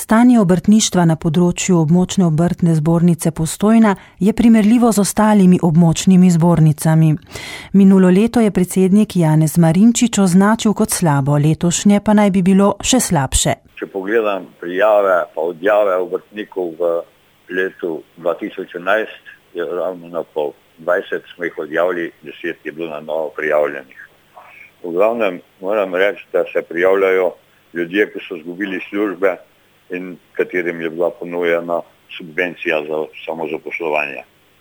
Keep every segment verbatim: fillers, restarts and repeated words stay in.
Stanje obrtništva na področju območne obrtne zbornice Postojna je primerljivo z ostalimi območnimi zbornicami. Minulo leto je predsednik Janez Marinčič označil kot slabo, letošnje pa naj bi bilo še slabše. Če pogledam prijave pa odjave obrtnikov v letu dva tisoč enajst, je ravno na pol dvajset smo jih odjavili, deset je bilo na novo prijavljenih. V glavnem moram reči, da se prijavljajo ljudje, ki so izgubili službe in katerim je bila ponujena subvencija za samozaposlovanje.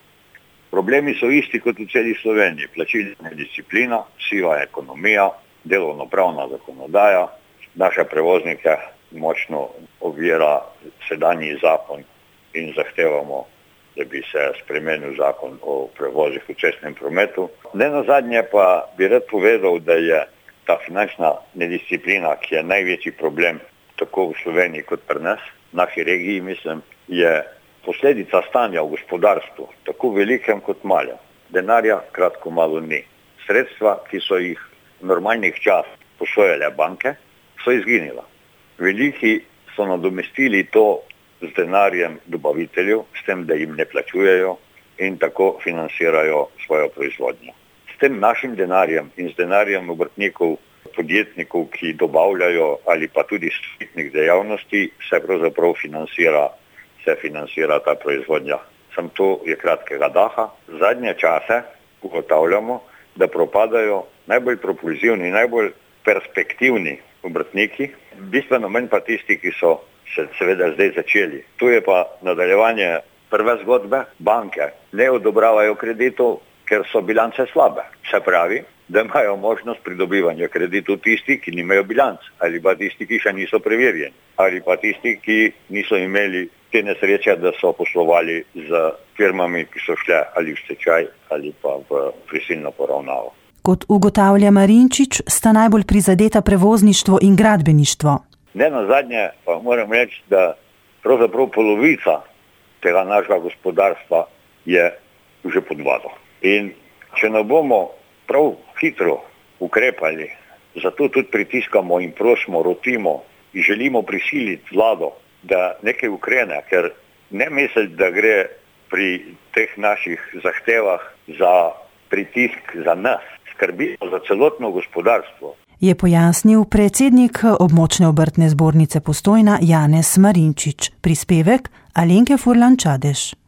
Problemi so isti kot v celi Sloveniji. Plačilna disciplina, siva ekonomija, delovnopravna zakonodaja, naše prevoznike močno ovira sedanji zakon in zahtevamo, da bi se spremenil zakon o prevozih v cestnem prometu. Ne nazadnje pa bi rad povedal, da je ta finančna nedisciplina, ki je največji problem tako v Sloveniji kot pri nas, v naši regiji, mislim, je posledica stanja v gospodarstvu, tako velikem kot malem. Denarja kratko malo ni. Sredstva, ki so jih v normalnih časih posojale banke, so izginila. Veliki so nadomestili to z denarjem dobaviteljev, s tem, da jim ne plačujejo in tako financirajo svojo proizvodnjo. S tem našim denarjem in z denarjem obrtnikov, podjetnikov, ki dobavljajo ali pa tudi storitnih dejavnosti, se pravzaprav financira, se financira ta proizvodnja. Sam to je kratkega daha. Zadnje čase ugotavljamo, da propadajo najbolj propulzivni, najbolj perspektivni obrtniki, bistveno manj pa tisti, ki so se seveda zdaj začeli. Tu je pa nadaljevanje prve zgodbe. Banke ne odobravajo kreditov, ker so bilance slabe. Se pravi, da imajo možnost pridobivanja kreditov tisti, ki nimajo bilanc, ali pa tisti, ki še niso preverjeni, ali pa tisti, ki niso imeli te nesreče, da so poslovali z firmami, ki so šle ali v stečaj ali pa v prisilno poravnavo. Kot ugotavlja Marinčič, sta najbolj prizadeta prevozništvo in gradbeništvo. Ne nazadnje pa moram reči, da pravzaprav polovica tega našega gospodarstva je že pod vodo. In če ne bomo prav hitro ukrepali, zato tudi pritiskamo in prosimo, rotimo in želimo prisiliti vlado, da nekaj ukrene, ker ne misliti, da gre pri teh naših zahtevah za pritisk za nas, skrbimo za celotno gospodarstvo. Je pojasnil predsednik območne obrtne zbornice Postojna Janez Marinčič. Prispevek Alenke Furlan Čadež.